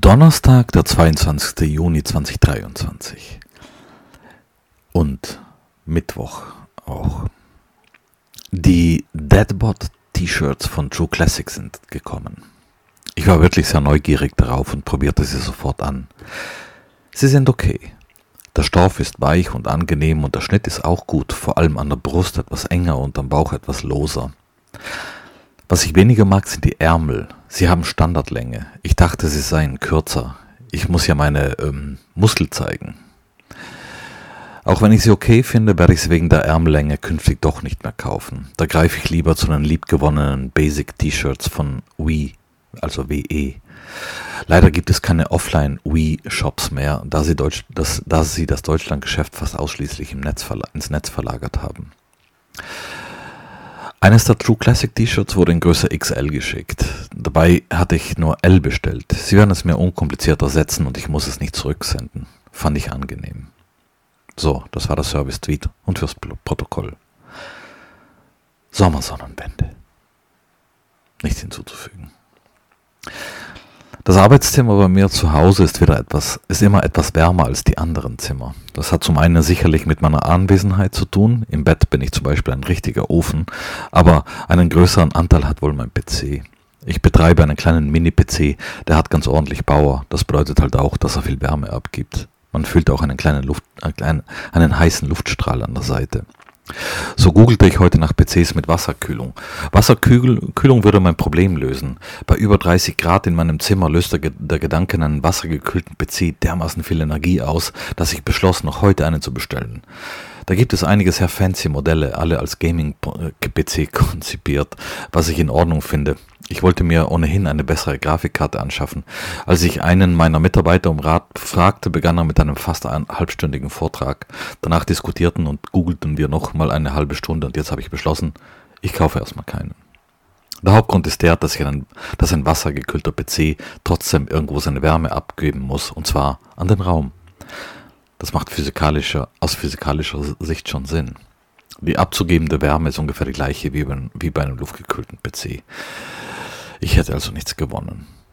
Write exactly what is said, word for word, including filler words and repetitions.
Donnerstag, der zweiundzwanzigster Juni zweitausenddreiundzwanzig und Mittwoch auch. Die Deadbot T-Shirts von True Classic sind gekommen. Ich war wirklich sehr neugierig darauf und probierte sie sofort an. Sie sind okay. Der Stoff ist weich und angenehm und der Schnitt ist auch gut, vor allem an der Brust etwas enger und am Bauch etwas loser. Was ich weniger mag, sind die Ärmel. Sie haben Standardlänge. Ich dachte, sie seien kürzer. Ich muss ja meine ähm, Muskel zeigen. Auch wenn ich sie okay finde, werde ich sie wegen der Ärmellänge künftig doch nicht mehr kaufen. Da greife ich lieber zu den liebgewonnenen Basic-T-Shirts von Wii, also W E. Leider gibt es keine Offline-Wii-Shops mehr, da sie, Deutsch, das, da sie das Deutschlandgeschäft fast ausschließlich im Netz verla- ins Netz verlagert haben. Eines der True Classic T-Shirts wurde in Größe X L geschickt. Dabei hatte ich nur L bestellt. Sie werden es mir unkompliziert ersetzen und ich muss es nicht zurücksenden. Fand ich angenehm. So, das war der Service-Tweet und fürs Protokoll. Sommersonnenwende. Nichts hinzuzufügen. Das Arbeitszimmer bei mir zu Hause ist wieder etwas, ist immer etwas wärmer als die anderen Zimmer. Das hat zum einen sicherlich mit meiner Anwesenheit zu tun. Im Bett bin ich zum Beispiel ein richtiger Ofen, aber einen größeren Anteil hat wohl mein P C. Ich betreibe einen kleinen Mini-P C, der hat ganz ordentlich Power. Das bedeutet halt auch, dass er viel Wärme abgibt. Man fühlt auch einen kleinen Luft, einen, kleinen, einen heißen Luftstrahl an der Seite. So googelte ich heute nach P Cs mit Wasserkühlung. Wasserkühlung würde mein Problem lösen. Bei über dreißig Grad in meinem Zimmer löst der, der Gedanke an einen wassergekühlten P C dermaßen viel Energie aus, dass ich beschloss, noch heute einen zu bestellen. Da gibt es einige sehr fancy Modelle, alle als Gaming-P C konzipiert, was ich in Ordnung finde. Ich wollte mir ohnehin eine bessere Grafikkarte anschaffen. Als ich einen meiner Mitarbeiter um Rat fragte, begann er mit einem fast ein, halbstündigen Vortrag. Danach diskutierten und googelten wir noch mal eine halbe Stunde und jetzt habe ich beschlossen, ich kaufe erstmal keinen. Der Hauptgrund ist der, dass, ich einen, dass ein wassergekühlter P C trotzdem irgendwo seine Wärme abgeben muss, und zwar an den Raum. Das macht physikalischer, aus physikalischer Sicht schon Sinn. Die abzugebende Wärme ist ungefähr die gleiche wie bei, wie bei einem luftgekühlten P C. Ich hätte also nichts gewonnen.